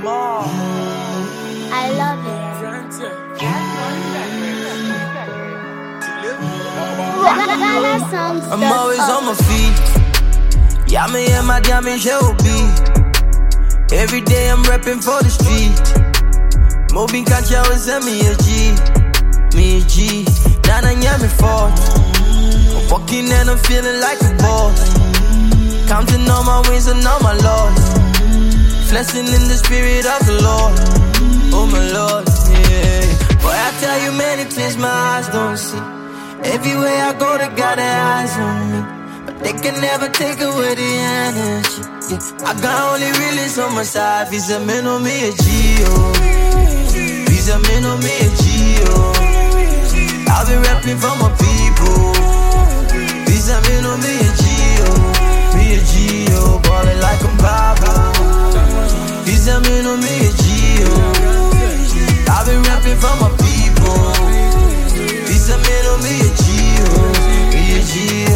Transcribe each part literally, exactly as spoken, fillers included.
I love it. I'm always on my feet. Yeah, me and my diamond show be. Every day I'm repping for the street. Mobbing can't always send me a G. Me a G. Nana yeah me fault. I'm walking and I'm feeling like a boss. Counting all my wins and all my loss. Blessing in the spirit of the Lord. Oh my Lord, yeah. Boy, I tell you many things my eyes don't see. Everywhere I go, they got their eyes on me, but they can never take away the energy. Yeah. I got only realest on my side. Visa men on me a G O. Visa men on me a G O. I've been rapping for my people. Visa men on me a G O. Me a G O. Ballin' like I'm Pablo. Visa men on me a G O. I've been rapping for my people. Visa men on me a G O. Me a G O.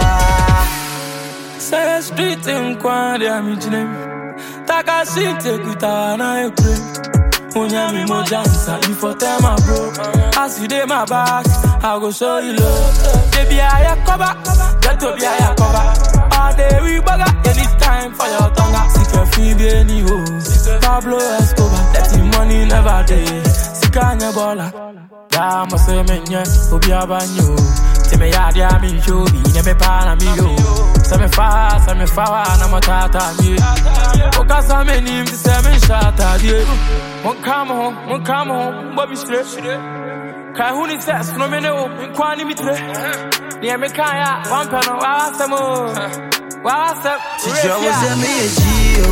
Say street in Kwande Amijinem. Taka sinte kutawana ekwe. Unyami mojansa, you for tell my bro. As you dey my back, I go show you love. Baby I cover, get to be I cover. All day we bugger, anytime for your tongue. Sick your fee be any hoes. Pablo Escobar, that the money never day. Sick on your baller. Ya mo se menye, obi abanyo. Teme ya dia mi show, bi ne me pa na mi yo. Se me fa, se me fa wa na mo tata mi. Oka sa me nim se me shata die. Mon come home, mon come home, Bobby straight. Kai hu ni test no me no, nkwani mi tre. Ni me kan ya, one pano wa asemo. Wa asem. She always send me a G O.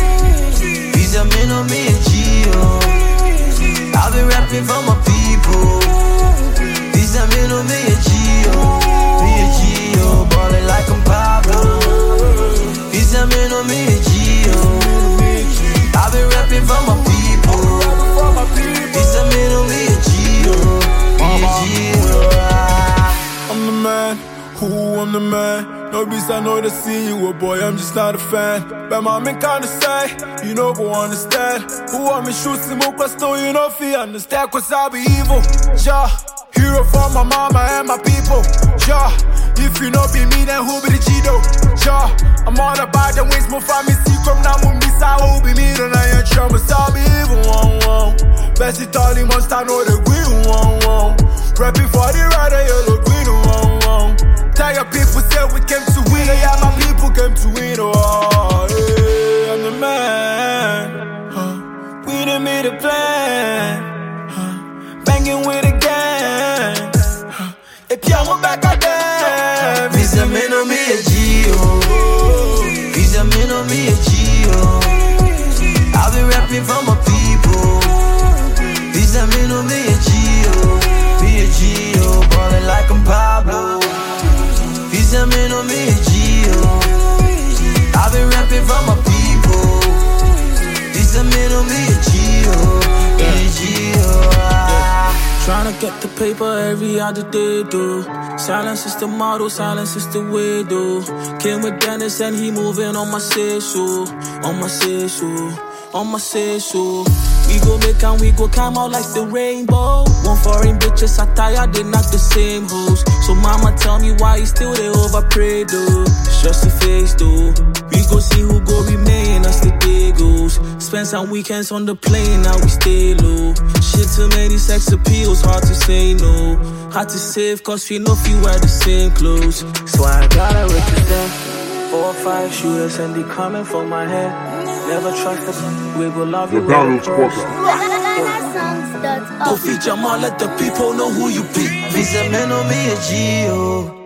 Visa men on me a G O. I've been rapping for my people. Visa men on me a G O. Me a G O. Ballin' like I'm Pablo. Visa men on me a G O. I've been rapping for my people. Visa men on me a G O. Me a G O. I'm the man, who I'm the man. No beast, I know to see you, oh boy, I'm just not a fan. But my man kinda say, you know go understand. Who want me shoot some more still, you know fi understand, cause I be evil. Ja, hero for my mama and my people. Ja, if you know be me, then who be the G-Do? Ja, I'm all about the wings, more family see come now, move me, so who be me, then I ain't trouble, so I be evil, one, one. Best it all, you must I know the green, one, one. Rapping for the right, yellow, green, one, one. Tell your people say we came to win, yeah, my people came to win, oh, yeah, I'm the man, huh. We done made a plan, huh. Banging with a gang, huh. If y'all want back out there, Visa men on me a G O. Visa men on me a G O. I've been rapping for my people. Visa men on me a G O. Me a G O. Ballin' like I'm Pablo. Visa men on me a G O. I've been rapping for my people. Visa men on me a G O. Me a G O. Tryna get the paper every other day, though. Silence is the motto, silence is the way, though. Came with Dennis and he moving on my say-so. On my say-so, on my say-so. We go make and we go come out like the rainbow. One foreign bitches I tired, they not the same hoes. So mama tell me why you still they overpray, though. It's just a face, though. We go see who go remain as the day goes. Spend some weekends on the plane, now we stay low. Shit, too many sex appeals, hard to say no. Hard to save, cause we know if you wear the same clothes. So I gotta represent. Four or five shooters and they coming for my head. Never trust us, we will love you first. Go feature more, let the people know who you be. Visa men on me a G O.